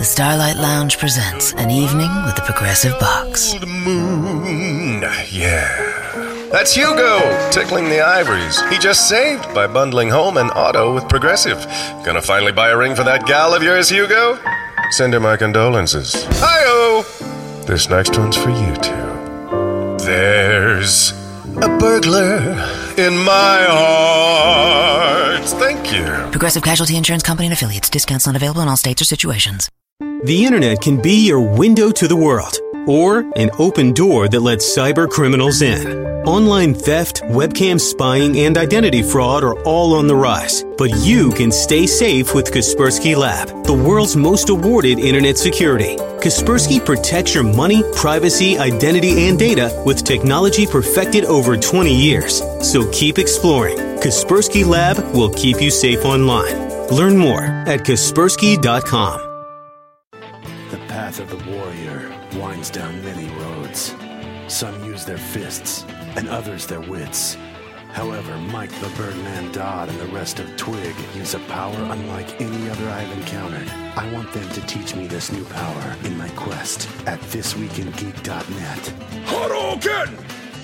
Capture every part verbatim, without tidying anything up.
Starlight Lounge presents An Evening with the Progressive Box. Old moon, yeah. That's Hugo, tickling the ivories. He just saved by bundling home and auto with Progressive. Gonna finally buy a ring for that gal of yours, Hugo? Send her my condolences. Hi-oh! This next one's for you two. There's a burglar in my heart. Thank you. Progressive Casualty Insurance Company and Affiliates. Discounts not available in all states or situations. The internet can be your window to the world, or an open door that lets cyber criminals in. Online theft, webcam spying, and identity fraud are all on the rise. But you can stay safe with Kaspersky Lab, the world's most awarded internet security. Kaspersky protects your money, privacy, identity, and data with technology perfected over twenty years. So keep exploring. Kaspersky Lab will keep you safe online. Learn more at Kaspersky dot com. The path of the warrior winds down many roads. Some use their fists, and others their wits. However, Mike the Birdman Dodd and the rest of Twig use a power unlike any other I've encountered. I want them to teach me this new power in my quest at this week in geek dot net. Hadouken!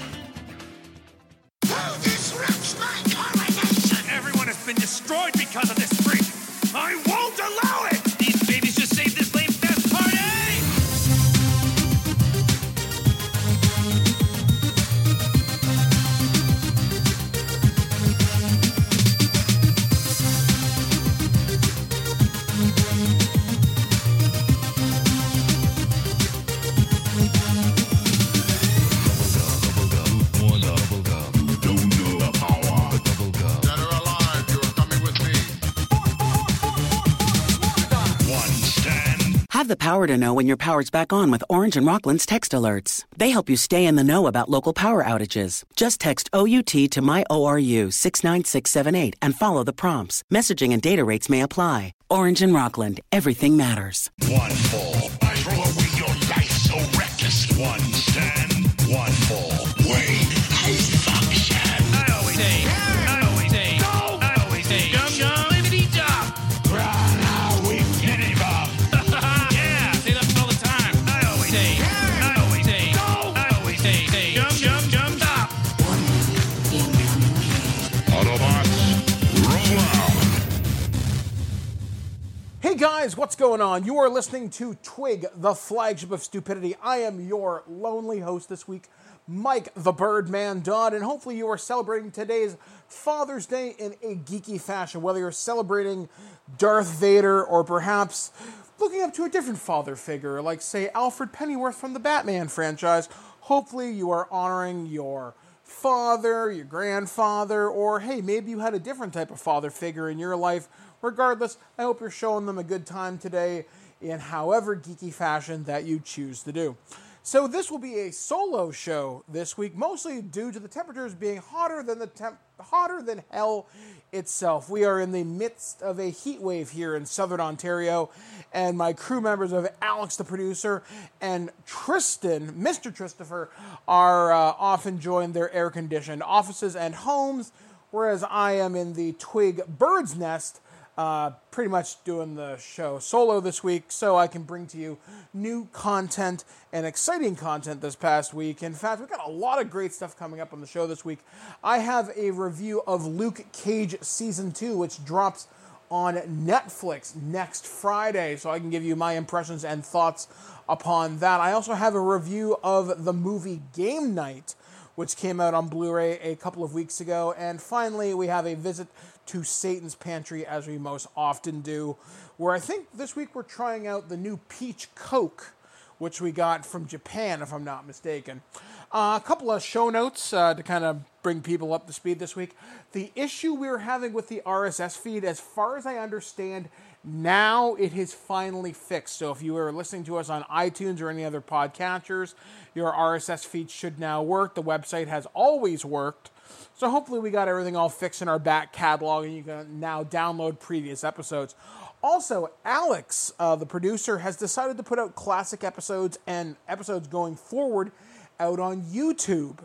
Who disrupts my coronation? Everyone has been destroyed because of this freak. I won't allow it! These babies just saved this lame fest party! Have the power to know when your power's back on with Orange and Rockland's text alerts. They help you stay in the know about local power outages. Just text O U T to my O R U six nine six seven eight and follow the prompts. Messaging and data rates may apply. Orange and Rockland, everything matters. One fall, I throw away your life so reckless. One stand, one fall. Wait, I function. I always say, I always say, go! I always say, yum yum, libbity jump! Run out with Kitty Bob. Yeah, say that all the time. I always say, I always say, go! I always say, say, jump, jump, jump, stop! Autobots, roll out. Hey guys, what's going on? You are listening to Twig, the flagship of stupidity. I am your lonely host this week, Mike the Birdman Dodd, and hopefully you are celebrating today's Father's Day in a geeky fashion, whether you're celebrating Darth Vader or perhaps looking up to a different father figure, like, say, Alfred Pennyworth from the Batman franchise. Hopefully you are honoring your father, your grandfather, or, hey, maybe you had a different type of father figure in your life. Regardless, I hope you're showing them a good time today in however geeky fashion that you choose to do. So this will be a solo show this week, mostly due to the temperatures being hotter than the temp- hotter than hell itself. We are in the midst of a heat wave here in Southern Ontario, and my crew members of Alex the producer and Tristan, Mister Christopher, are uh, off enjoying their air-conditioned offices and homes, whereas I am in the Twig Bird's Nest, Uh, pretty much doing the show solo this week so I can bring to you new content and exciting content this past week. In fact, we've got a lot of great stuff coming up on the show this week. I have a review of Luke Cage Season two, which drops on Netflix next Friday, so I can give you my impressions and thoughts upon that. I also have a review of the movie Game Night, which came out on Blu-ray a couple of weeks ago. And finally, we have a visit to Satan's Pantry, as we most often do, where I think this week we're trying out the new Peach Coke, which we got from Japan, if I'm not mistaken. Uh, a couple of show notes uh, to kind of bring people up to speed this week. The issue we were having with the R S S feed, as far as I understand, now it is finally fixed. So if you are listening to us on iTunes or any other podcatchers, your R S S feed should now work. The website has always worked. So hopefully we got everything all fixed in our back catalog and you can now download previous episodes. Also, Alex, uh, the producer, has decided to put out classic episodes and episodes going forward out on YouTube.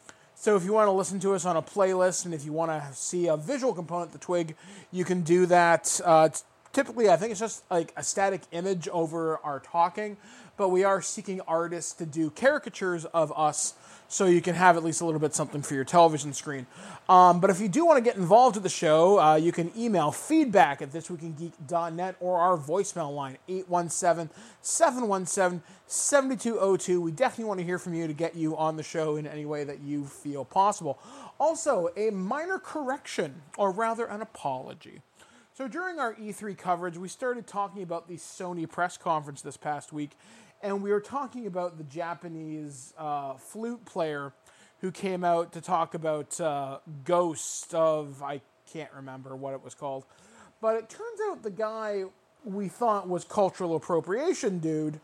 So if you want to listen to us on a playlist and if you want to see a visual component to Twig, you can do that. Uh, it's typically, I think it's just like a static image over our talking, but we are seeking artists to do caricatures of us so you can have at least a little bit something for your television screen. Um, but if you do want to get involved with the show, uh, you can email feedback at this week in geek dot net or our voicemail line, eight one seven, seven one seven, seven two zero two. We definitely want to hear from you to get you on the show in any way that you feel possible. Also, a minor correction, or rather an apology. So during our E three coverage, we started talking about the Sony press conference this past week, and we were talking about the Japanese uh, flute player who came out to talk about uh, Ghost of, I can't remember what it was called, but it turns out the guy we thought was cultural appropriation dude,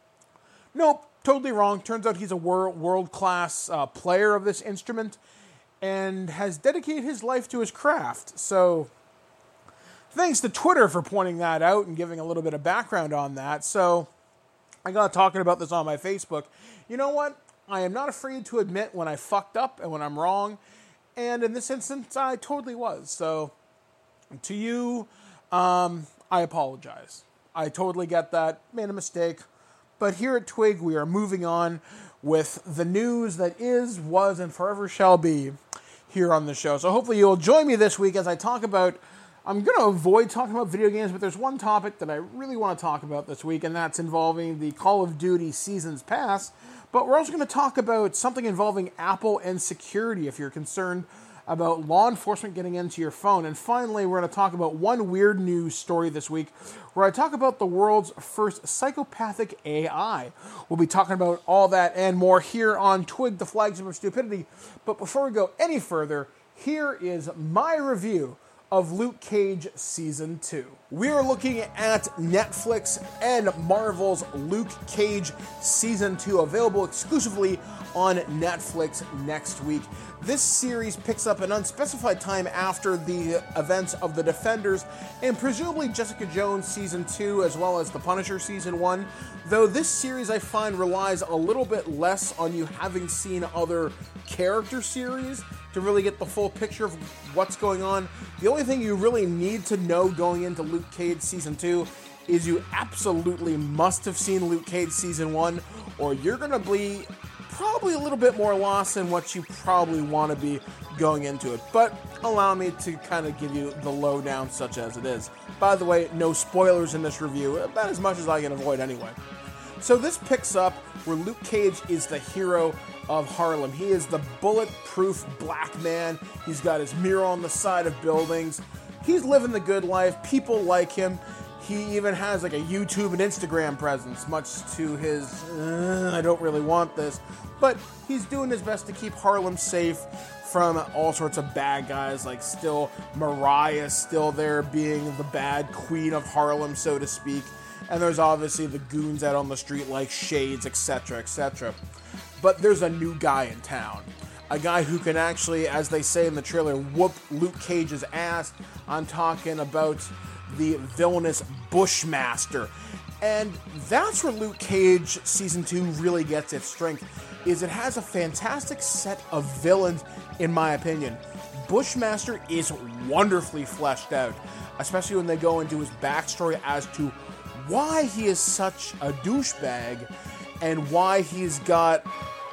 nope, totally wrong. Turns out he's a world, world-class uh, player of this instrument and has dedicated his life to his craft. So thanks to Twitter for pointing that out and giving a little bit of background on that. So I got talking about this on my Facebook. You know what? I am not afraid to admit when I fucked up and when I'm wrong. And in this instance, I totally was. So to you, um, I apologize. I totally get that. Made a mistake. But here at Twig, we are moving on with the news that is, was, and forever shall be here on the show. So hopefully you'll join me this week as I talk about, I'm going to avoid talking about video games, but there's one topic that I really want to talk about this week, and that's involving the Call of Duty Seasons Pass. But we're also going to talk about something involving Apple and security if you're concerned about law enforcement getting into your phone. And finally, we're going to talk about one weird news story this week where I talk about the world's first psychopathic A I. We'll be talking about all that and more here on Twig, the Flagship of Stupidity. But before we go any further, here is my review of Luke Cage Season two. We are looking at Netflix and Marvel's Luke Cage Season two, available exclusively on Netflix next week. This series picks up an unspecified time after the events of The Defenders and presumably Jessica Jones Season two as well as The Punisher Season one, though this series I find relies a little bit less on you having seen other character series to really get the full picture of what's going on. The only thing you really need to know going into Luke Cage Season two is you absolutely must have seen Luke Cage Season one, or you're going to be probably a little bit more lost than what you probably want to be going into it. But allow me to kind of give you the lowdown such as it is. By the way, no spoilers in this review, about as much as I can avoid anyway. So this picks up where Luke Cage is the hero of Harlem. He is the bulletproof black man. He's got his mural on the side of buildings. He's living the good life. People like him. He even has like a YouTube and Instagram presence, much to his, uh, I don't really want this. But he's doing his best to keep Harlem safe from all sorts of bad guys, like still Mariah still there being the bad queen of Harlem, so to speak. And there's obviously the goons out on the street like Shades, et cetera, et cetera. But there's a new guy in town. A guy who can actually, as they say in the trailer, whoop Luke Cage's ass. I'm talking about the villainous Bushmaster. And that's where Luke Cage Season two really gets its strength, is it has a fantastic set of villains, in my opinion. Bushmaster is wonderfully fleshed out, especially when they go into his backstory as to why he is such a douchebag and why he's got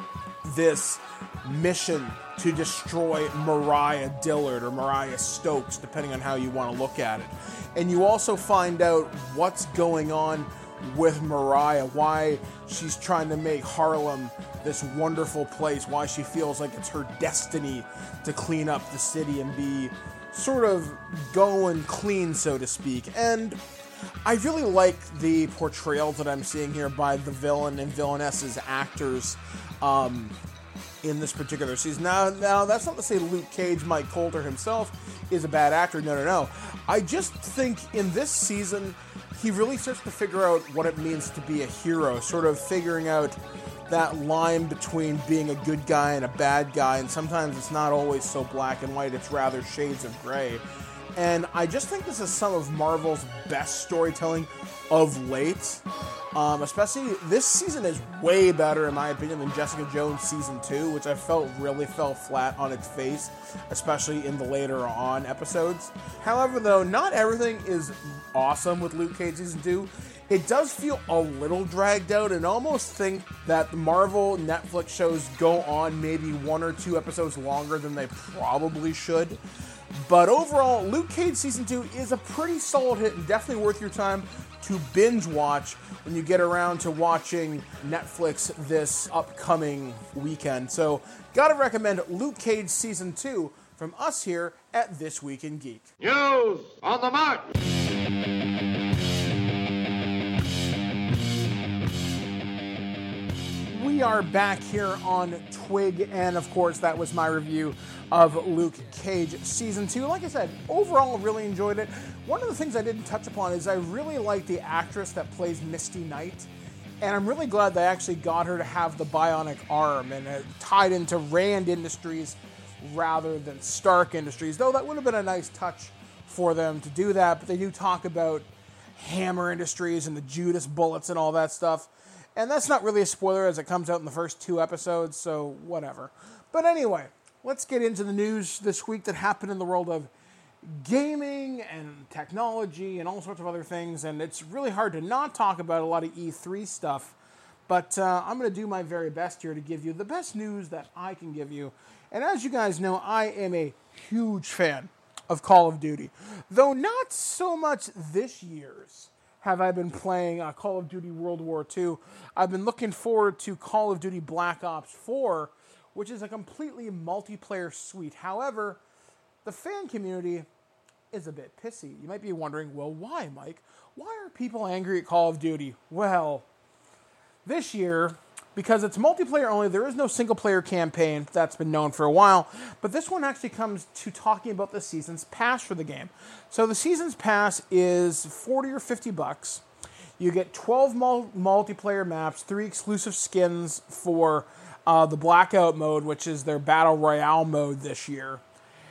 this mission to destroy Mariah Dillard or Mariah Stokes, depending on how you want to look at it. And you also find out what's going on with Mariah, why she's trying to make Harlem this wonderful place, why she feels like it's her destiny to clean up the city and be sort of going clean, so to speak. And I really like the portrayals that I'm seeing here by the villain and villainesses actors um, in this particular season. Now, now, that's not to say Luke Cage, Mike Coulter himself, is a bad actor. No, no, no. I just think in this season, he really starts to figure out what it means to be a hero, sort of figuring out that line between being a good guy and a bad guy, and sometimes it's not always so black and white, it's rather shades of gray. And I just think this is some of Marvel's best storytelling of late. Um, especially, this season is way better, in my opinion, than Jessica Jones Season two, which I felt really fell flat on its face, especially in the later on episodes. However, though, not everything is awesome with Luke Cage Season two. It does feel a little dragged out, and almost think that the Marvel Netflix shows go on maybe one or two episodes longer than they probably should. But overall, Luke Cage Season two is a pretty solid hit and definitely worth your time to binge watch when you get around to watching Netflix this upcoming weekend. So, gotta recommend Luke Cage Season two from us here at This Week in Geek. News on the mark! We are back here on Twig, and of course, that was my review of Luke Cage Season two. Like I said, overall, really enjoyed it. One of the things I didn't touch upon is I really like the actress that plays Misty Knight, and I'm really glad they actually got her to have the bionic arm, and it tied into Rand Industries rather than Stark Industries, though that would have been a nice touch for them to do that, but they do talk about Hammer Industries and the Judas bullets and all that stuff. And that's not really a spoiler as it comes out in the first two episodes, so whatever. But anyway, let's get into the news this week that happened in the world of gaming and technology and all sorts of other things. And it's really hard to not talk about a lot of E three stuff. But uh, I'm going to do my very best here to give you the best news that I can give you. And as you guys know, I am a huge fan of Call of Duty. Though not so much this year's have I been playing uh, Call of Duty World War Two. I've been looking forward to Call of Duty Black Ops four, which is a completely multiplayer suite. However, the fan community is a bit pissy. You might be wondering, well, why, Mike? Why are people angry at Call of Duty? Well, this year, because it's multiplayer only, there is no single-player campaign. That's been known for a while. But this one actually comes to talking about the Season's Pass for the game. So the Season's Pass is forty or fifty bucks. You get twelve mul- multiplayer maps, three exclusive skins for uh, the Blackout mode, which is their Battle Royale mode this year.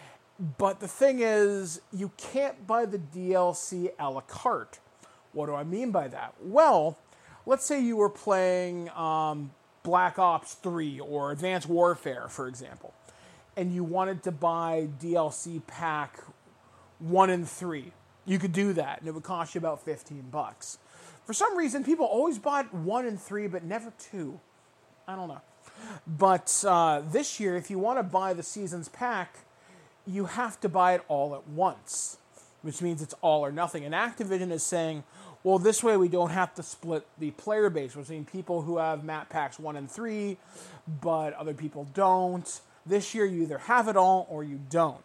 But the thing is, you can't buy the D L C a la carte. What do I mean by that? Well, let's say you were playing um, Black Ops three or Advanced Warfare, for example, and you wanted to buy D L C pack one and three. You could do that, and it would cost you about fifteen bucks. For some reason, people always bought one and three, but never two. I don't know. But uh, this year, if you want to buy the Season's Pack, you have to buy it all at once, which means it's all or nothing. And Activision is saying, well, this way we don't have to split the player base. We're seeing people who have map packs one and three, but other people don't. This year, you either have it all or you don't.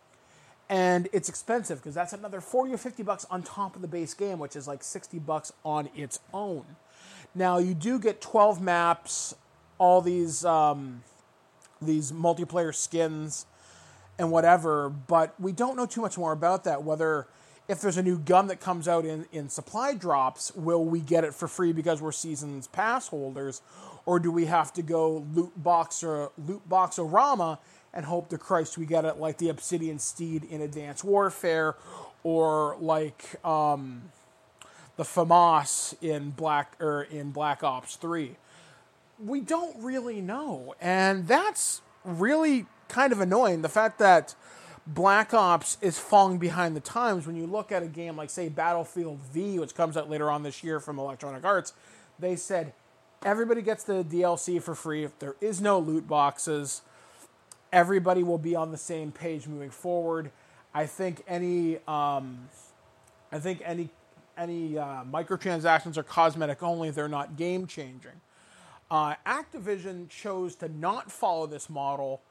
And it's expensive because that's another forty or fifty bucks on top of the base game, which is like sixty bucks on its own. Now, you do get twelve maps, all these um, these multiplayer skins and whatever, but we don't know too much more about that. Whether if there's a new gun that comes out in, in supply drops, will we get it for free because we're Season's Pass holders, or do we have to go loot box or loot box-orama and hope to Christ we get it like the Obsidian Steed in Advanced Warfare, or like um, the FAMAS in Black or in Black Ops three? We don't really know, and that's really kind of annoying. The fact that Black Ops is falling behind the times. When you look at a game like, say, Battlefield V, which comes out later on this year from Electronic Arts, they said everybody gets the D L C for free. If there is no loot boxes, everybody will be on the same page moving forward. I think any, um, I think any, any uh, microtransactions are cosmetic only. They're not game changing. Uh, Activision chose to not follow this model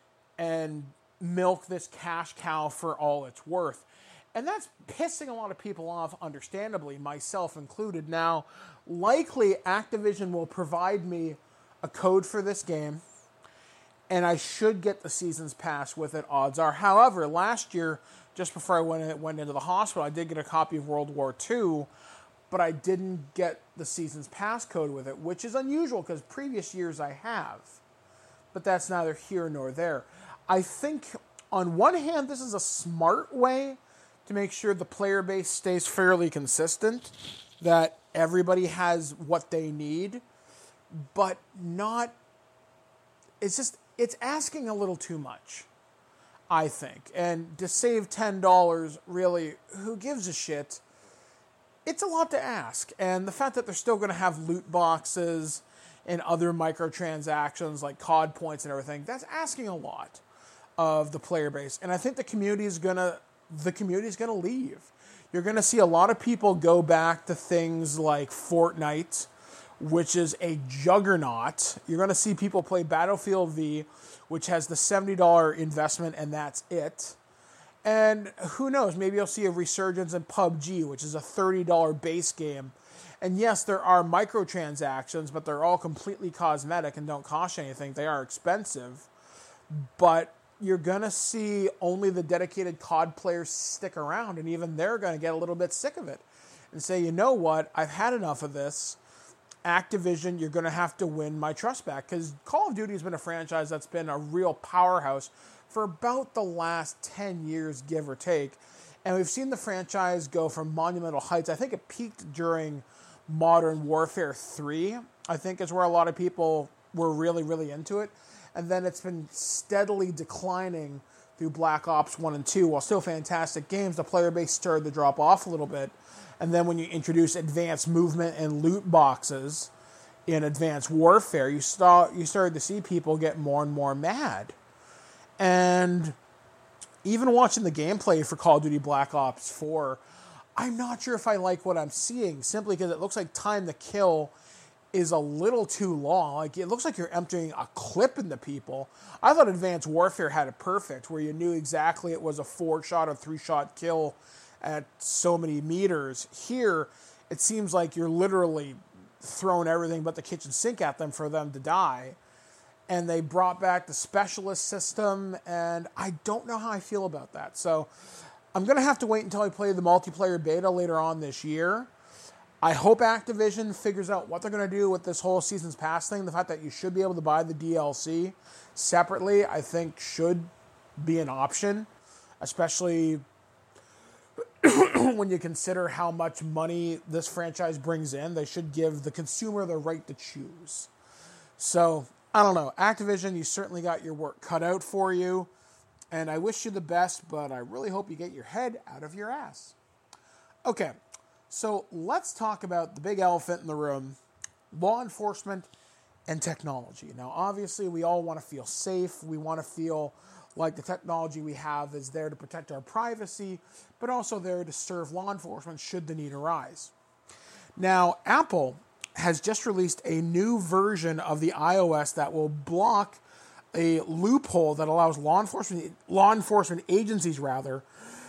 and milk this cash cow for all it's worth. And that's pissing a lot of people off, understandably, myself included. Now, likely Activision will provide me a code for this game, and I should get the Season's Pass with it, odds are. However, last year, just before I went, went into the hospital, I did get a copy of World War Two, but I didn't get the Season's Pass code with it, which is unusual because previous years I have. But that's neither here nor there. I think, on one hand, this is a smart way to make sure the player base stays fairly consistent, that everybody has what they need, but not, it's just, it's asking a little too much, I think. And to save ten dollars, really, who gives a shit? It's a lot to ask. And the fact that they're still going to have loot boxes and other microtransactions like C O D points and everything, that's asking a lot of the player base. And I think the community is going to, the community is going to leave. You're going to see a lot of people go back to things like Fortnite, which is a juggernaut. You're going to see people play Battlefield V, which has the seventy dollars investment, and that's it. And who knows, maybe you'll see a resurgence in P U B G, which is a thirty dollars base game. And yes, there are microtransactions, but they're all completely cosmetic and don't cost you anything. They are expensive. But you're going to see only the dedicated C O D players stick around, and even they're going to get a little bit sick of it and say, you know what, I've had enough of this. Activision, you're going to have to win my trust back, because Call of Duty has been a franchise that's been a real powerhouse for about the last ten years, give or take. And we've seen the franchise go from monumental heights. I think it peaked during Modern Warfare three, I think is where a lot of people were really, really into it. And then it's been steadily declining through Black Ops one and two. While still fantastic games, the player base started to drop off a little bit. And then when you introduce advanced movement and loot boxes in Advanced Warfare, you start you started to see people get more and more mad. And even watching the gameplay for Call of Duty Black Ops four, I'm not sure if I like what I'm seeing, simply because it looks like time to kill is a little too long. Like, it looks like you're emptying a clip into people. I thought Advanced Warfare had it perfect, where you knew exactly it was a four-shot or three-shot kill at so many meters. Here, it seems like you're literally throwing everything but the kitchen sink at them for them to die. And they brought back the specialist system, and I don't know how I feel about that. So I'm going to have to wait until I play the multiplayer beta later on this year. I hope Activision figures out what they're going to do with this whole Season's Pass thing. The fact that you should be able to buy the D L C separately, I think, should be an option, especially when you consider how much money this franchise brings in. They should give the consumer the right to choose. So, I don't know. Activision, you certainly got your work cut out for you, and I wish you the best, but I really hope you get your head out of your ass. Okay. So let's talk about the big elephant in the room, law enforcement and technology. Now, obviously, we all want to feel safe. We want to feel like the technology we have is there to protect our privacy, but also there to serve law enforcement should the need arise. Now, Apple has just released a new version of the iOS that will block a loophole that allows law enforcement law enforcement agencies, rather,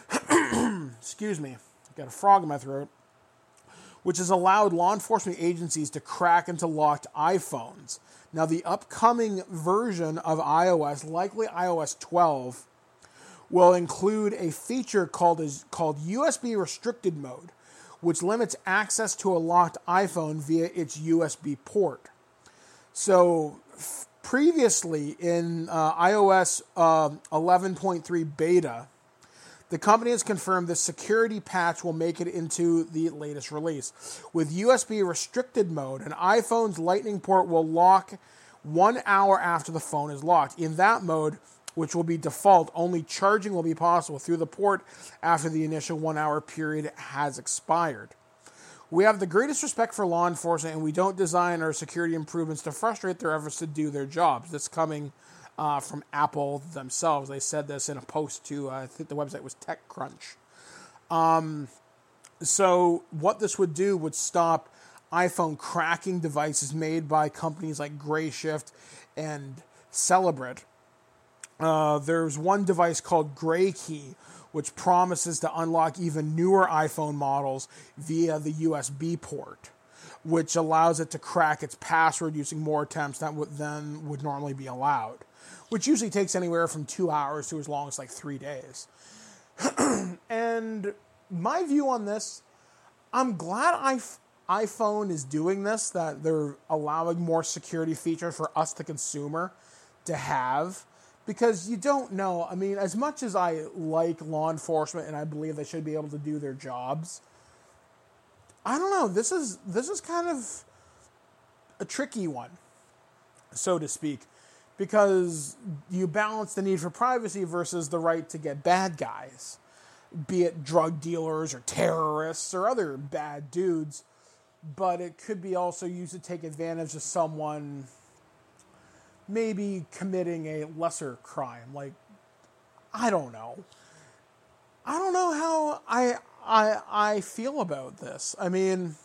excuse me, I've got a frog in my throat, which has allowed law enforcement agencies to crack into locked iPhones. Now, the upcoming version of iOS, likely iOS twelve, will include a feature called, as, called U S B restricted mode, which limits access to a locked iPhone via its U S B port. So, f- previously in uh, iOS uh, eleven point three beta, the company has confirmed the security patch will make it into the latest release. With U S B restricted mode, an iPhone's Lightning port will lock one hour after the phone is locked. In that mode, which will be default, only charging will be possible through the port after the initial one-hour period has expired. We have the greatest respect for law enforcement, and we don't design our security improvements to frustrate their efforts to do their jobs. This coming Uh, from Apple themselves. They said this in a post to, uh, I think the website was TechCrunch. Um, so what this would do would stop iPhone cracking devices made by companies like Grayshift and Celebrit. Uh, there's one device called GrayKey, which promises to unlock even newer iPhone models via the U S B port, which allows it to crack its password using more attempts than would, than would normally be allowed, which usually takes anywhere from two hours to as long as like three days. And my view on this, I'm glad I- iPhone is doing this, that they're allowing more security features for us, the consumer, to have, because you don't know. I mean, as much as I like law enforcement and I believe they should be able to do their jobs, I don't know. This is this is kind of a tricky one, so to speak, because you balance the need for privacy versus the right to get bad guys, be it drug dealers or terrorists or other bad dudes, but it could be also used to take advantage of someone maybe committing a lesser crime. Like, I don't know. I don't know how I I I feel about this. I mean,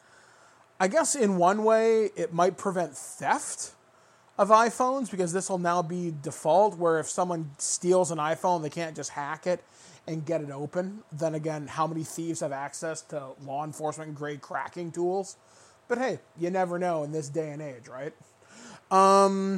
I guess in one way it might prevent theft of iPhones, because this will now be default, where if someone steals an iPhone, they can't just hack it and get it open. Then again, how many thieves have access to law enforcement grade cracking tools? But hey, you never know in this day and age, right? Um,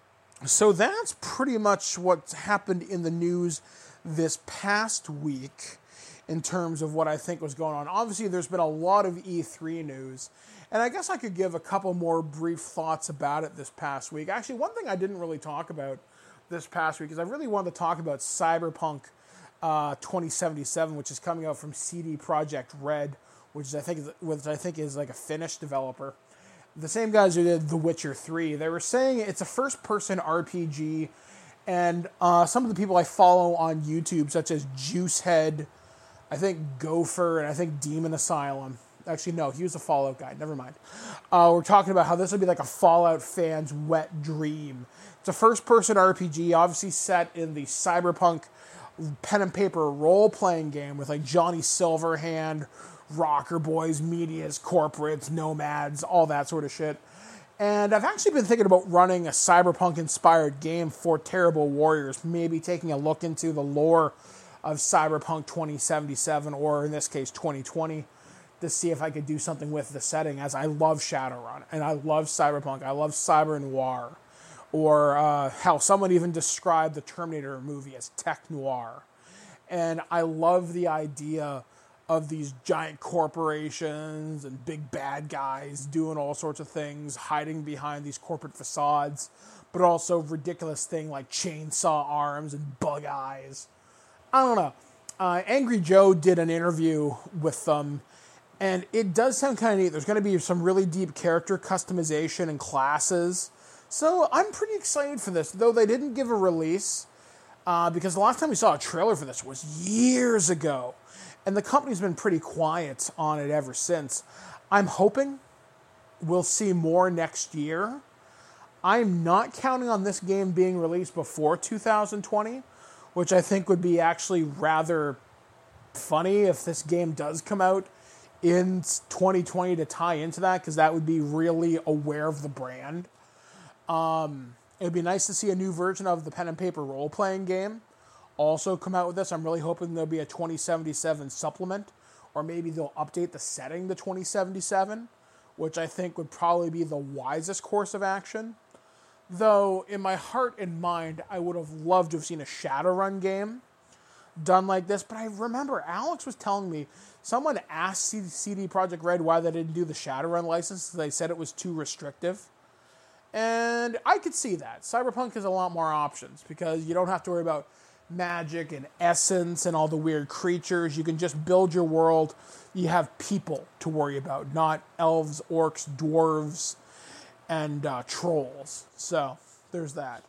so that's pretty much what's happened in the news this past week in terms of what I think was going on. Obviously, there's been a lot of E three news, and I guess I could give a couple more brief thoughts about it this past week. Actually, one thing I didn't really talk about this past week is I really wanted to talk about Cyberpunk uh, twenty seventy-seven, which is coming out from C D Projekt Red, which is, I think is, which I think is like a Finnish developer. The same guys who did The Witcher three. They were saying it's a first-person R P G. And uh, some of the people I follow on YouTube, such as Juicehead, I think Gopher, and I think Demon Asylum. Actually, no, he was a Fallout guy. Never mind. Uh, we're talking about how this would be like a Fallout fan's wet dream. It's a first-person R P G, obviously set in the cyberpunk pen and paper role-playing game with like Johnny Silverhand, rocker boys, medias, corporates, nomads, all that sort of shit. And I've actually been thinking about running a cyberpunk-inspired game for Terrible Warriors, maybe taking a look into the lore of Cyberpunk twenty seventy-seven, or in this case, twenty twenty, to see if I could do something with the setting, as I love Shadowrun, and I love Cyberpunk, I love Cyber Noir, or uh, hell, someone even described the Terminator movie as tech noir. And I love the idea of these giant corporations and big bad guys doing all sorts of things, hiding behind these corporate facades, but also ridiculous thing like chainsaw arms and bug eyes. I don't know. Uh, Angry Joe did an interview with them, and it does sound kind of neat. There's going to be some really deep character customization and classes. So I'm pretty excited for this, though they didn't give a release, uh, because the last time we saw a trailer for this was years ago. And the company's been pretty quiet on it ever since. I'm hoping we'll see more next year. I'm not counting on this game being released before two thousand twenty, which I think would be actually rather funny if this game does come out in twenty twenty to tie into that, because that would be really aware of the brand. Um, it would be nice to see a new version of the pen and paper role-playing game also come out with this. I'm really hoping there'll be a twenty seventy-seven supplement, or maybe they'll update the setting to twenty seventy-seven, which I think would probably be the wisest course of action. Though, in my heart and mind, I would have loved to have seen a Shadowrun game done like this, but I remember Alex was telling me someone asked C D Projekt Red why they didn't do the Shadowrun license. They said it was too restrictive. And I could see that. Cyberpunk has a lot more options, because you don't have to worry about magic and essence and all the weird creatures. You can just build your world. You have people to worry about, not elves, orcs, dwarves, and uh, trolls. So there's that.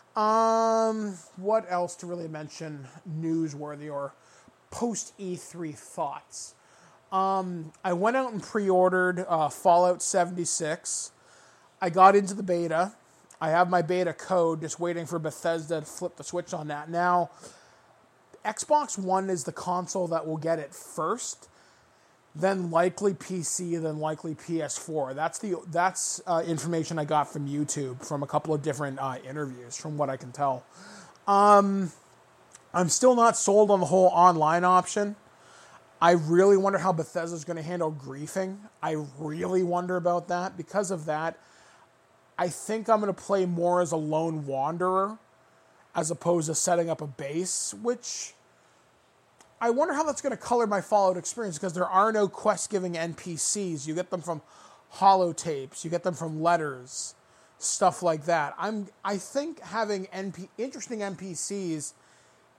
Um, what else to really mention newsworthy or post E three thoughts? Um, I went out and pre-ordered uh, Fallout seventy-six. I got into the beta. I have my beta code, just waiting for Bethesda to flip the switch on that. Now, Xbox One is the console that will get it first, then likely P C, then likely P S four. That's the that's uh, information I got from YouTube, from a couple of different uh, interviews, from what I can tell. Um, I'm still not sold on the whole online option. I really wonder how Bethesda's going to handle griefing. I really wonder about that. Because of that, I think I'm going to play more as a lone wanderer as opposed to setting up a base, which I wonder how that's going to color my Fallout experience, because there are no quest-giving N P Cs. You get them from holotapes, you get them from letters, stuff like that. I'm, I think having N P, interesting N P Cs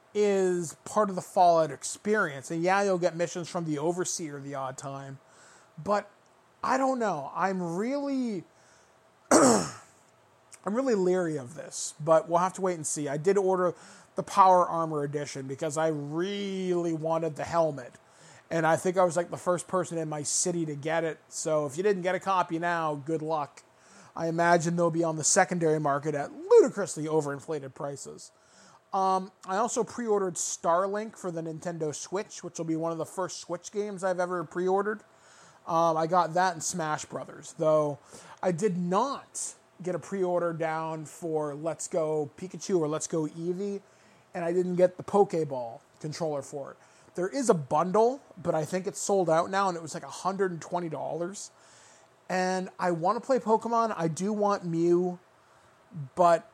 is part of the Fallout experience. And yeah, you'll get missions from the Overseer the odd time, But I don't know. I'm really, I'm really leery of this, but we'll have to wait and see. I did order the Power Armor Edition because I really wanted the helmet. And I think I was like the first person in my city to get it. So if you didn't get a copy now, good luck. I imagine they'll be on the secondary market at ludicrously overinflated prices. Um, I also pre-ordered Starlink for the Nintendo Switch, which will be one of the first Switch games I've ever pre-ordered. Um, I got that in Smash Brothers, though I did not get a pre-order down for Let's Go Pikachu or Let's Go Eevee, and I didn't get the Pokeball controller for it. There is a bundle, but I think it's sold out now, and it was like one hundred twenty dollars. And I want to play Pokemon. I do want Mew, but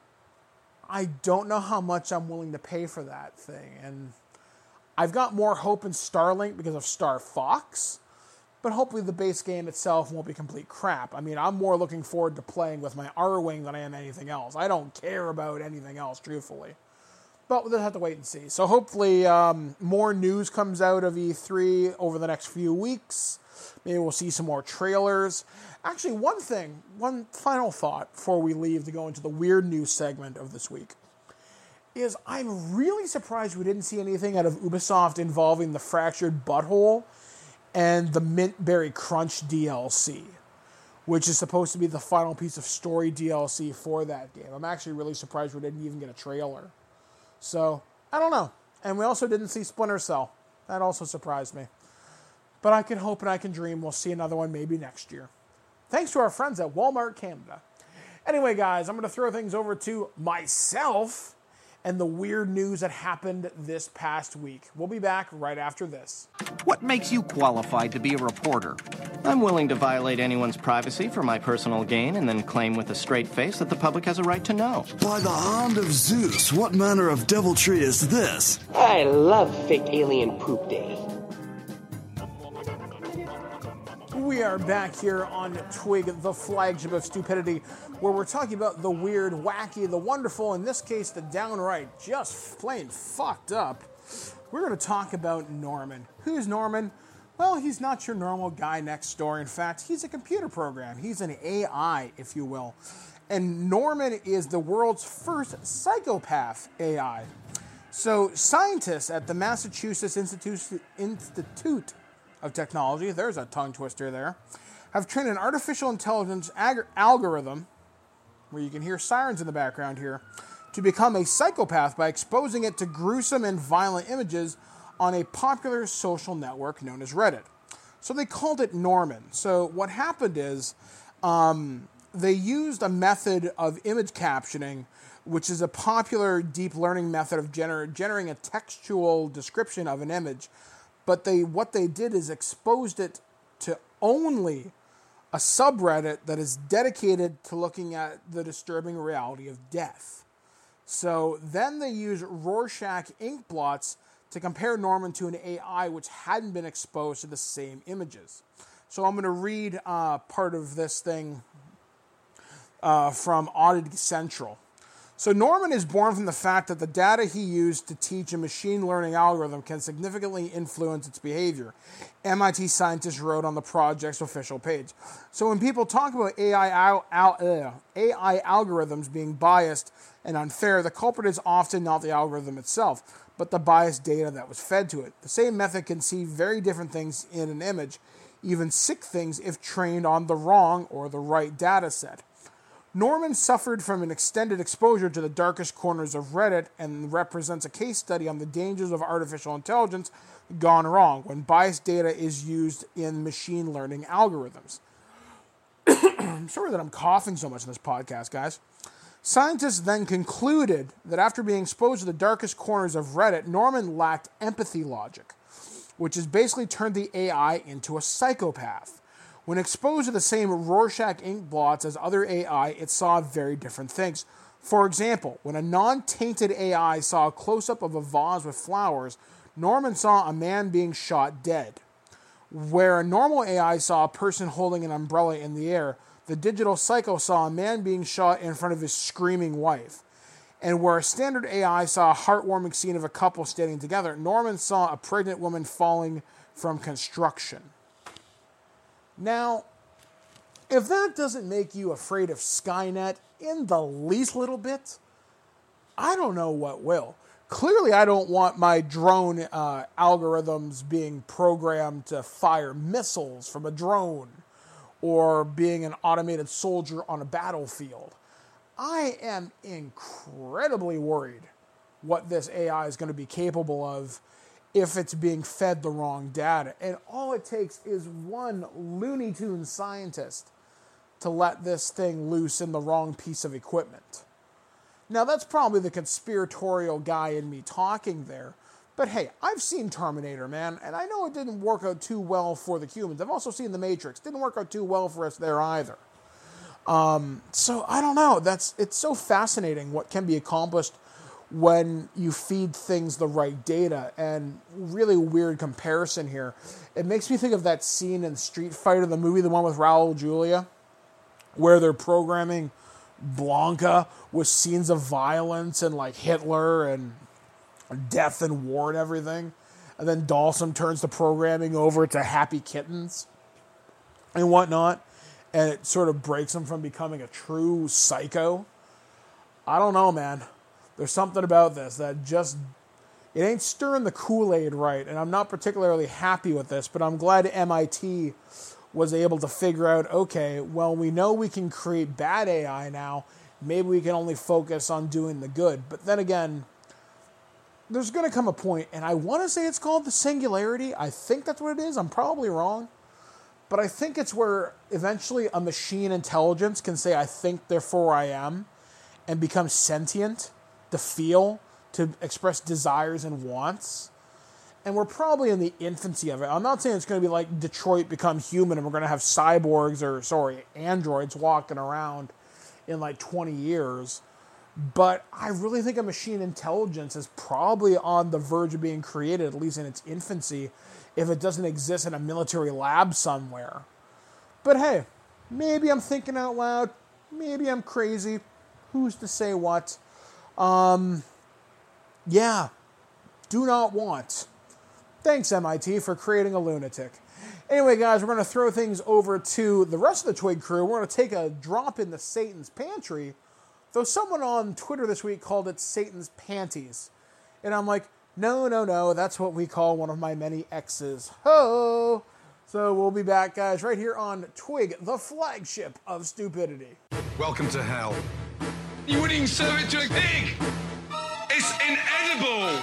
I don't know how much I'm willing to pay for that thing. And I've got more hope in Starlink because of Star Fox, but hopefully the base game itself won't be complete crap. I mean, I'm more looking forward to playing with my R-Wing than I am anything else. I don't care about anything else, truthfully. But we'll have to wait and see. So hopefully um, more news comes out of E three over the next few weeks. Maybe we'll see some more trailers. Actually, one thing, one final thought before we leave to go into the weird news segment of this week is I'm really surprised we didn't see anything out of Ubisoft involving the Fractured Butthole and the Mint Berry Crunch D L C, which is supposed to be the final piece of story D L C for that game. I'm actually really surprised we didn't even get a trailer. So, I don't know. And we also didn't see Splinter Cell. That also surprised me. But I can hope and I can dream we'll see another one maybe next year. Thanks to our friends at Walmart Canada. Anyway, guys, I'm going to throw things over to myself and the weird news that happened this past week. We'll be back right after this. What makes you qualified to be a reporter? I'm willing to violate anyone's privacy for my personal gain and then claim with a straight face that the public has a right to know. By the hand of Zeus, what manner of deviltry is this? I love fake alien poop day. We are back here on Twig, the flagship of stupidity, where we're talking about the weird, wacky, the wonderful, in this case, the downright, just plain fucked up. We're going to talk about Norman. Who's Norman? Well, he's not your normal guy next door. In fact, he's a computer program. He's an A I, if you will. And Norman is the world's first psychopath A I. So scientists at the Massachusetts Institute, Institute of Technology, there's a tongue twister there, have trained an artificial intelligence ag- algorithm, where you can hear sirens in the background here, to become a psychopath by exposing it to gruesome and violent images on a popular social network known as Reddit. So they called it Norman. So what happened is um, they used a method of image captioning, which is a popular deep learning method of gener- generating a textual description of an image. But they what they did is exposed it to only a subreddit that is dedicated to looking at the disturbing reality of death. So then they used Rorschach ink blots to compare Norman to an A I which hadn't been exposed to the same images. So I'm going to read uh, part of this thing uh, from Oddity Central. So Norman is born from the fact that the data he used to teach a machine learning algorithm can significantly influence its behavior, M I T scientists wrote on the project's official page. So when people talk about A I, al- al- uh, A I algorithms being biased and unfair, the culprit is often not the algorithm itself, but the biased data that was fed to it. The same method can see very different things in an image, even sick things if trained on the wrong or the right data set. Norman suffered from an extended exposure to the darkest corners of Reddit and represents a case study on the dangers of artificial intelligence gone wrong when biased data is used in machine learning algorithms. I'm sorry that I'm coughing so much in this podcast, guys. Scientists then concluded that after being exposed to the darkest corners of Reddit, Norman lacked empathy logic, which has basically turned the A I into a psychopath. When exposed to the same Rorschach ink blots as other A I, it saw very different things. For example, when a non-tainted A I saw a close-up of a vase with flowers, Norman saw a man being shot dead. Where a normal A I saw a person holding an umbrella in the air, the digital psycho saw a man being shot in front of his screaming wife. And where a standard A I saw a heartwarming scene of a couple standing together, Norman saw a pregnant woman falling from construction. Now, if that doesn't make you afraid of Skynet in the least little bit, I don't know what will. Clearly, I don't want my drone uh, algorithms being programmed to fire missiles from a drone or being an automated soldier on a battlefield. I am incredibly worried what this A I is going to be capable of if it's being fed the wrong data. And all it takes is one Looney Tunes scientist to let this thing loose in the wrong piece of equipment. Now, that's probably the conspiratorial guy in me talking there. But hey, I've seen Terminator, man, and I know it didn't work out too well for the humans. I've also seen The Matrix. Didn't work out too well for us there either. Um, so, I don't know. That's it's so fascinating what can be accomplished when you feed things the right data. And really weird comparison here. It makes me think of that scene in Street Fighter, the movie, the one with Raul Julia, where they're programming Blanca with scenes of violence and like Hitler and death and war and everything. And then Dawson turns the programming over to happy kittens and whatnot. And it sort of breaks him from becoming a true psycho. I don't know, man. There's something about this that just, it ain't stirring the Kool-Aid right. And I'm not particularly happy with this, but I'm glad M I T was able to figure out, okay, well, we know we can create bad A I now. Maybe we can only focus on doing the good. But then again, there's going to come a point, and I want to say it's called the singularity. I think that's what it is. I'm probably wrong. But I think it's where eventually a machine intelligence can say, I think, therefore I am, and become sentient, to feel, to express desires and wants. And we're probably in the infancy of it. I'm not saying it's going to be like Detroit Become Human and we're going to have cyborgs or, sorry, androids walking around in like twenty years. But I really think a machine intelligence is probably on the verge of being created, at least in its infancy, if it doesn't exist in a military lab somewhere. But hey, maybe I'm thinking out loud. Maybe I'm crazy. Who's to say what? Um, yeah, do not want. Thanks, M I T, for creating a lunatic. Anyway, guys, we're going to throw things over to the rest of the Twig crew. We're going to take a drop in the Satan's Pantry, though someone on Twitter this week called it Satan's Panties. And I'm like, no, no, no, that's what we call one of my many exes. Ho! So we'll be back, guys, right here on Twig, the flagship of stupidity. Welcome to hell. You wouldn't even serve it to a pig! It's inedible!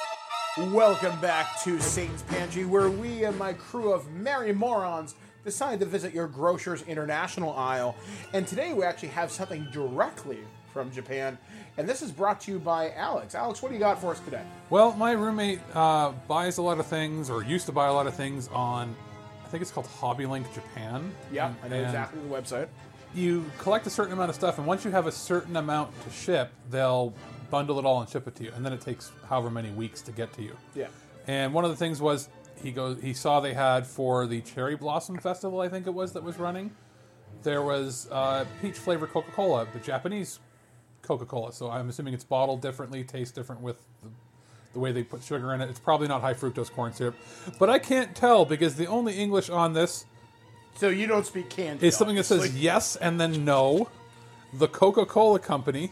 Welcome back to Satan's Pantry, where we and my crew of merry morons decided to visit your Grocer's International aisle. And today we actually have something directly from Japan. And this is brought to you by Alex. Alex, what do you got for us today? Well, my roommate uh, buys a lot of things, or used to buy a lot of things on, I think it's called HobbyLink Japan. Yeah, I know exactly the website. You collect a certain amount of stuff, and once you have a certain amount to ship, they'll bundle it all and ship it to you, and then it takes however many weeks to get to you. Yeah. And one of the things was he goes he saw they had for the Cherry Blossom Festival, I think it was, that was running, there was uh, peach flavored Coca-Cola, the Japanese Coca-Cola. So I'm assuming it's bottled differently, tastes different with the, the way they put sugar in it. It's probably not high fructose corn syrup, but I can't tell because the only English on this, so you don't speak kanji, is something obviously. that says yes and then no. The Coca-Cola Company.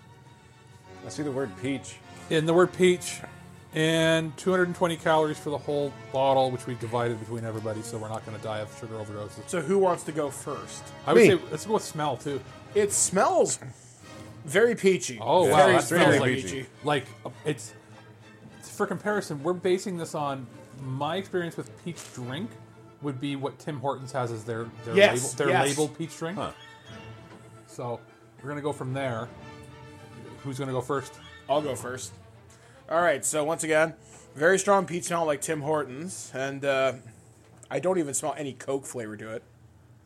I see the word peach. In the word peach, and two hundred twenty calories for the whole bottle, which we divided between everybody, so we're not going to die of sugar overdoses. So who wants to go first? I would Me. say let's go with smell too. It smells very peachy. Oh wow, very that smells very like peachy. Like it's for comparison, we're basing this on my experience with peach drink would be what Tim Hortons has as their their, yes, label, their yes. labeled peach drink. Huh. So we're going to go from there. Who's going to go first? I'll go first. All right, so once again, very strong peach smell like Tim Hortons, and uh, I don't even smell any Coke flavor to it.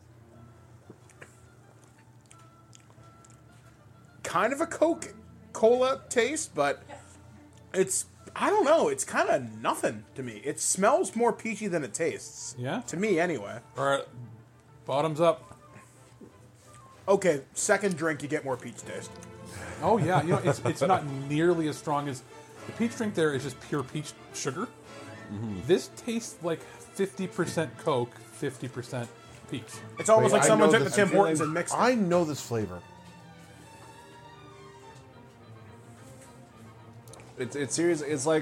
Kind of a Coca-Cola taste, but it's, I don't know, it's kind of nothing to me. It smells more peachy than it tastes. Yeah? To me, anyway. All right, bottoms up. Okay, second drink, you get more peach taste. Oh yeah, you know it's it's not nearly as strong as the peach drink. There is just pure peach sugar. Mm-hmm. This tastes like fifty percent Coke, fifty percent peach. It's almost Wait, like I someone know took the this- Tim I'm feeling- Hortons and mixed it. I know this flavor. It's it's serious. It's like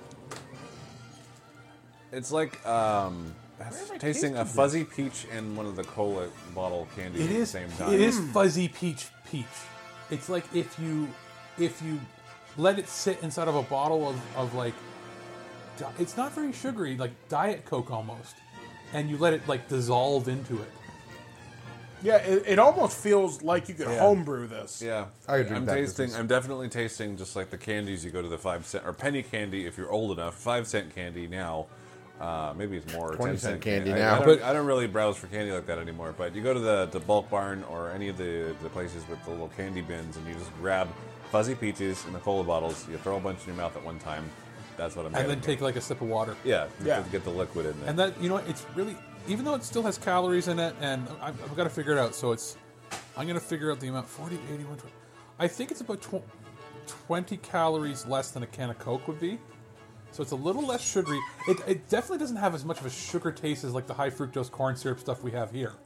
it's like um, tasting a fuzzy peach and one of the cola bottle candies It at is. the same time. It is fuzzy peach peach. It's like if you if you let it sit inside of a bottle of, of like di- it's not very sugary, like Diet Coke almost, and you let it like dissolve into it. Yeah, it, it almost feels like you could Yeah. homebrew this. Yeah, I could drink I'm that tasting. business. I'm definitely tasting just like the candies. You go to the five cent or penny candy if you're old enough. Five cent candy now. Uh, maybe it's more. twenty ten cent candy I, now. I don't, I don't really browse for candy like that anymore. But you go to the, the bulk barn or any of the, the places with the little candy bins, and you just grab fuzzy peaches in the cola bottles. You throw a bunch in your mouth at one time. That's what I'm. And then getting. take like a sip of water. Yeah, Yeah. to get the liquid in there. And that, you know, what, it's really, even though it still has calories in it, and I've, I've got to figure it out. So it's, I'm going to figure out the amount, forty, eighty, one twenty. I think it's about tw- twenty calories less than a can of Coke would be. So it's a little less sugary. It, it definitely doesn't have as much of a sugar taste as like the high fructose corn syrup stuff we have here.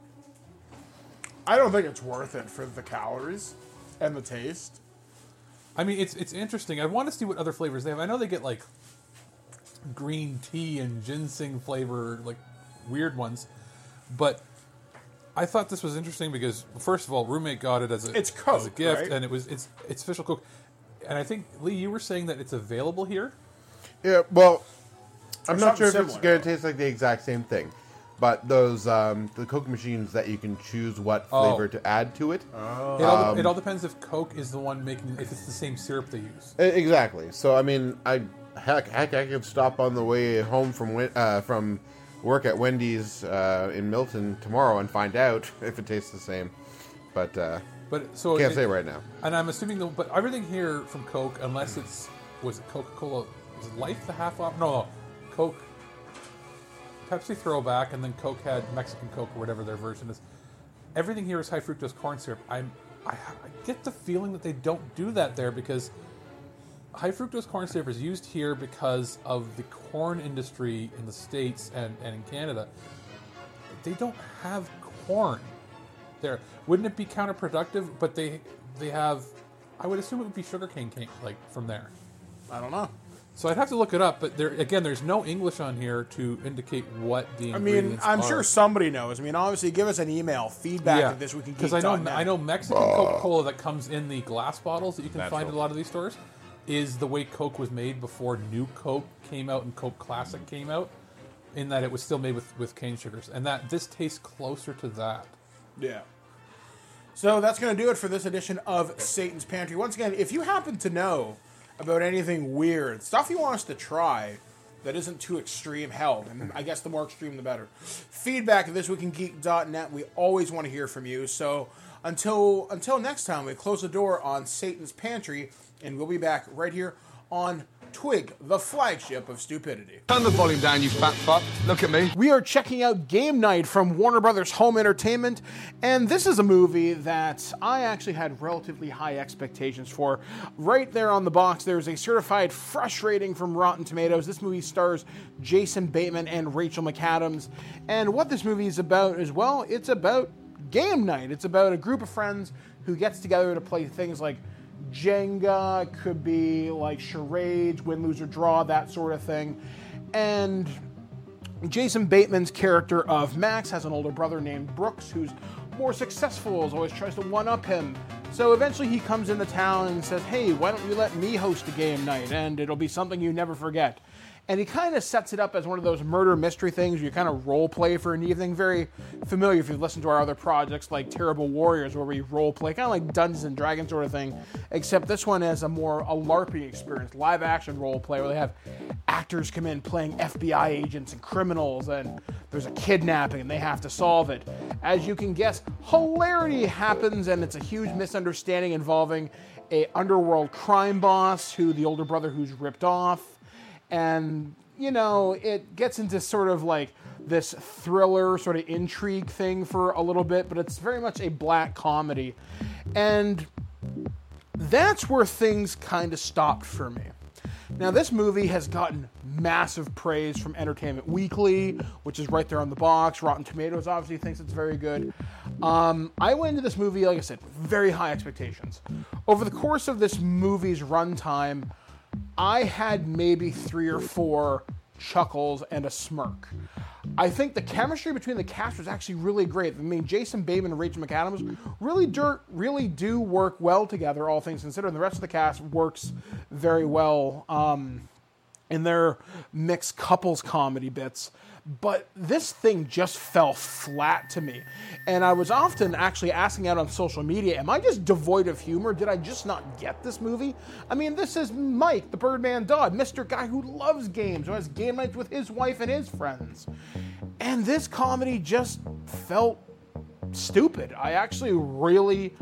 I don't think it's worth it for the calories and the taste. I mean, it's it's interesting. I want to see what other flavors they have. I know they get like green tea and ginseng flavor, like weird ones. But I thought this was interesting because, first of all, roommate got it as a, It's Coke, as a gift, right? and it was it's it's official Coke. And I think, Lee, you were saying that it's available here. Yeah, well, I'm Or not sure if something it's similar. going to taste like the exact same thing, but those um, the Coke machines that you can choose what Oh. flavor to add to it. It, all, Um, it all depends if Coke is the one making, if it's the same syrup they use. E- Exactly. So I mean, I heck, heck, I could stop on the way home from Wen- uh, from work at Wendy's uh, in Milton tomorrow and find out if it tastes the same. But uh, But so can't it- say right now. And I'm assuming, the, but everything here from Coke, unless it's was it Coca-Cola, was it Life the half off? No, no, Coke, Pepsi throwback, and then Coke had Mexican Coke or whatever their version is. Everything here is high fructose corn syrup. I'm, I, I get the feeling that they don't do that there because high fructose corn syrup is used here because of the corn industry in the States and, and in Canada. They don't have corn there. Wouldn't it be counterproductive? But they they have, I would assume it would be sugarcane cane, like from there. I don't know. So I'd have to look it up, but there again, there's no English on here to indicate what the I mean, ingredients I'm are. sure somebody knows. I mean, obviously, give us an email, feedback Yeah, at this week in because geek I know dot net. I know Mexican Coca-Cola that comes in the glass bottles that you can Natural. find at a lot of these stores is the way Coke was made before New Coke came out and Coke Classic came out, in that it was still made with, with cane sugars, and that this tastes closer to that. Yeah. So that's going to do it for this edition of Satan's Pantry. Once again, if you happen to know about anything weird, stuff you want us to try that isn't too extreme, hell, and I guess the more extreme the better. Feedback at this week in geek dot net. We always want to hear from you. So until until next time, we close the door on Satan's Pantry, and we'll be back right here on Twig, the flagship of stupidity. Turn the volume down, you fat fuck. Look at me. We are checking out Game Night from Warner Brothers Home Entertainment, and this is a movie that I actually had relatively high expectations for. Right there on the box, there's a certified fresh rating from Rotten Tomatoes. This movie stars Jason Bateman and Rachel McAdams, and what this movie is about is, well, it's about game night. It's about a group of friends who gets together to play things like Jenga, could be like charades, win, lose, or draw, that sort of thing. And Jason Bateman's character of Max has an older brother named Brooks who's more successful, always tries to one-up him. So eventually he comes into town and says, hey, why don't you let me host a game night, and it'll be something you never forget. And he kind of sets it up as one of those murder mystery things where you kind of role play for an evening. Very familiar if you've listened to our other projects like Terrible Warriors, where we role play, kind of like Dungeons and Dragons sort of thing. Except this one is a more a LARPing experience, live action role play, where they have actors come in playing F B I agents and criminals, and there's a kidnapping and they have to solve it. As you can guess, hilarity happens, and it's a huge misunderstanding involving a underworld crime boss who the older brother who's ripped off. And, you know, it gets into sort of like this thriller sort of intrigue thing for a little bit, but it's very much a black comedy. And that's where things kind of stopped for me. Now, this movie has gotten massive praise from Entertainment Weekly, which is right there on the box. Rotten Tomatoes obviously thinks it's very good. Um, I went into this movie, like I said, with very high expectations. Over the course of this movie's runtime, I had maybe three or four chuckles and a smirk. I think the chemistry between the cast was actually really great. I mean, Jason Bateman and Rachel McAdams really do, really do work well together, all things considered. And the rest of the cast works very well um, in their mixed couples comedy bits. But this thing just fell flat to me. And I was often actually asking out on social media, am I just devoid of humor? Did I just not get this movie? I mean, this is Mike, the Birdman Dodd, Mister Guy who loves games, who has game nights with his wife and his friends. And this comedy just felt stupid. I actually really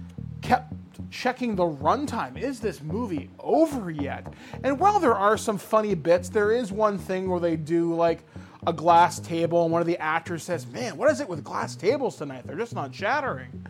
kept checking the runtime. Is this movie over yet? And while there are some funny bits, there is one thing where they do like a glass table, and one of the actors says, man, what is it with glass tables tonight? They're just not shattering.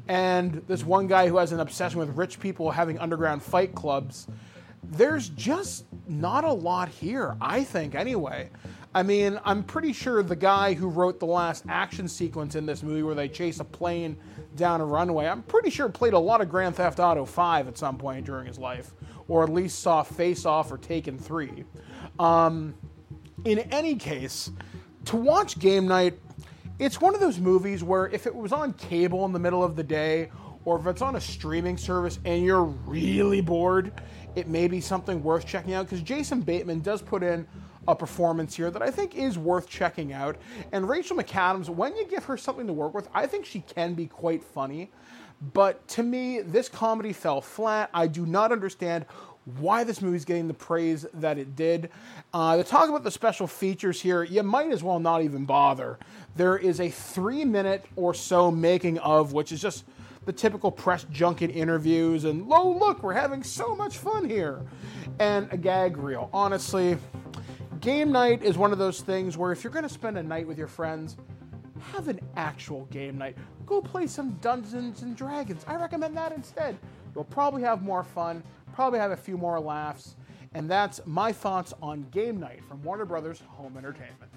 And this one guy who has an obsession with rich people having underground fight clubs, there's just not a lot here, I think, anyway. I mean, I'm pretty sure the guy who wrote the last action sequence in this movie where they chase a plane down a runway, I'm pretty sure played a lot of Grand Theft Auto five at some point during his life, or at least saw Face Off or Taken three. Um... In any case, to watch Game Night, it's one of those movies where if it was on cable in the middle of the day, or if it's on a streaming service and you're really bored, it may be something worth checking out, because Jason Bateman does put in a performance here that I think is worth checking out. And Rachel McAdams, when you give her something to work with, I think she can be quite funny. But to me, this comedy fell flat. I do not understand why this movie's getting the praise that it did. Uh, to talk about the special features here, you might as well not even bother. There is a three minute or so making of, which is just the typical press junket interviews and, oh, look, we're having so much fun here. And a gag reel. Honestly, Game Night is one of those things where if you're going to spend a night with your friends, have an actual game night. Go play some Dungeons and Dragons. I recommend that instead. You'll probably have more fun, probably have a few more laughs, and that's my thoughts on Game Night from Warner Brothers Home Entertainment.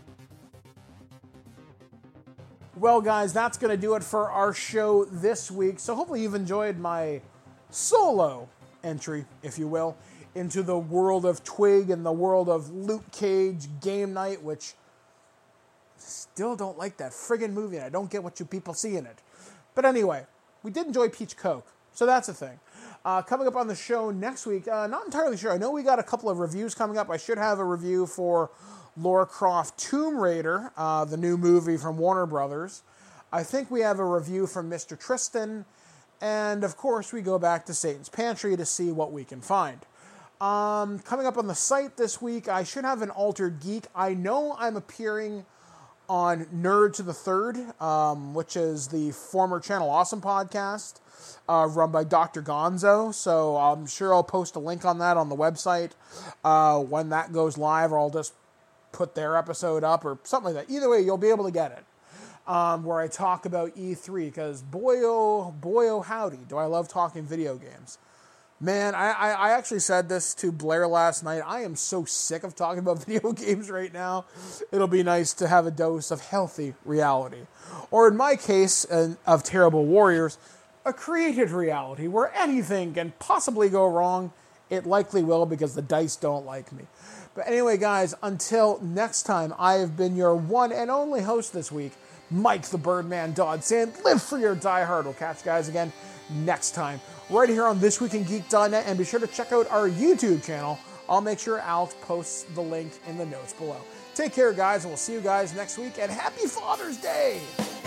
Well, guys, that's going to do it for our show this week. So hopefully you've enjoyed my solo entry, if you will, into the world of Twig and the world of Luke Cage Game Night, which still don't like that friggin' movie, and I don't get what you people see in it. But anyway, we did enjoy Peach Coke, so that's a thing. Uh, coming up on the show next week, uh, not entirely sure. I know we got a couple of reviews coming up. I should have a review for Lara Croft Tomb Raider, uh, the new movie from Warner Brothers. I think we have a review from Mister Tristan, and of course we go back to Satan's Pantry to see what we can find. Um, coming up on the site this week, I should have an Altered Geek. I know I'm appearing on Nerd to the Third, um, which is the former Channel Awesome podcast, uh, run by Doctor Gonzo. So I'm sure I'll post a link on that on the website uh, when that goes live, or I'll just put their episode up or something like that. Either way, you'll be able to get it. Um, where I talk about E three, because boy oh, boy oh howdy, do I love talking video games. Man, I, I, I actually said this to Blair last night. I am so sick of talking about video games right now. It'll be nice to have a dose of healthy reality. Or in my case, uh, of Terrible Warriors, a created reality where anything can possibly go wrong. It likely will, because the dice don't like me. But anyway, guys, until next time, I have been your one and only host this week, Mike the Birdman Dodd, saying live free or die hard. We'll catch you guys again next time, right here on this week in geek dot net, and be sure to check out our YouTube channel. I'll make sure Alex posts the link in the notes below. Take care, guys, and we'll see you guys next week, and happy Father's Day!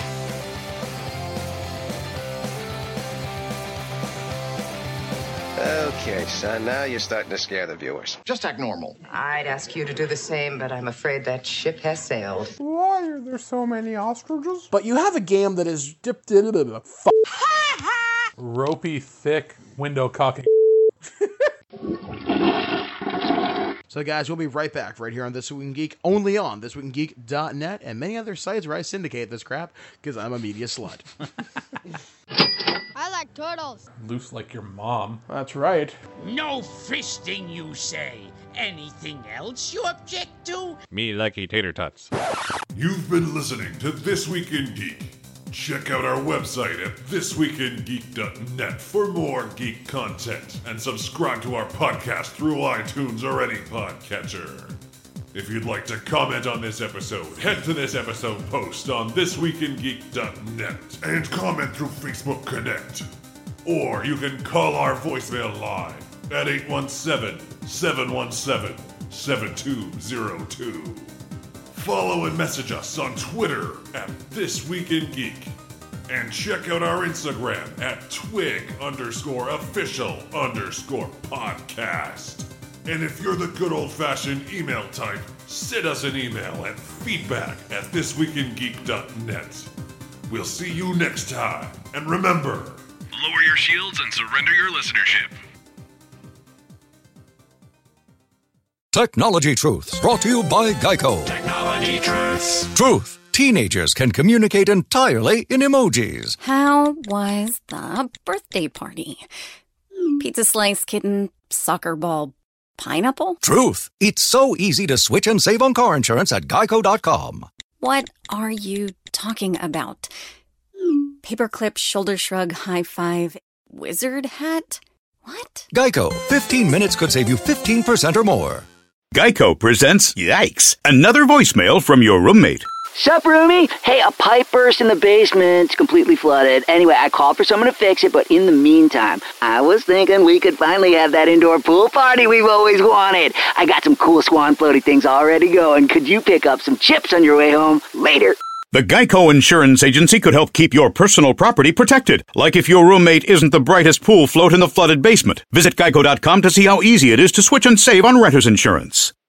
Okay, son, now you're starting to scare the viewers. Just act normal. I'd ask you to do the same, but I'm afraid that ship has sailed. Why are there so many ostriches? But you have a game that is dipped in a f- ropey, thick window cocking. So, guys, we'll be right back right here on This Week in Geek, only on this week in geek dot net and many other sites where I syndicate this crap, because I'm a media slut. I like turtles. Loose like your mom. That's right. No fisting, you say? Anything else you object to? Me likey tater tots. You've been listening to This Week in Geek. Check out our website at this week in geek dot net for more geek content, and subscribe to our podcast through iTunes or any podcatcher. If you'd like to comment on this episode, head to this episode post on this week in geek dot net and comment through Facebook Connect. Or you can call our voicemail line at eight one seven, seven one seven, seven two zero two. Follow and message us on Twitter at This Week in Geek. And check out our Instagram at twig underscore official underscore podcast. And if you're the good old-fashioned email type, send us an email at feedback at this week in geek dot net. We'll see you next time. And remember, lower your shields and surrender your listenership. Technology Truths, brought to you by Geico. Technology Truths. Truth. Teenagers can communicate entirely in emojis. How was the birthday party? Pizza slice, kitten, soccer ball, pineapple? Truth. It's so easy to switch and save on car insurance at geico dot com. What are you talking about? Paperclip, shoulder shrug, high five, wizard hat? What? Geico. fifteen minutes could save you fifteen percent or more. Geico presents Yikes! Another voicemail from your roommate. Sup, roomie? Hey, a pipe burst in the basement. It's completely flooded. Anyway, I called for someone to fix it, but in the meantime, I was thinking we could finally have that indoor pool party we've always wanted. I got some cool swan floaty things already going. Could you pick up some chips on your way home? Later. The Geico Insurance Agency could help keep your personal property protected, like if your roommate isn't the brightest pool float in the flooded basement. Visit geico dot com to see how easy it is to switch and save on renter's insurance.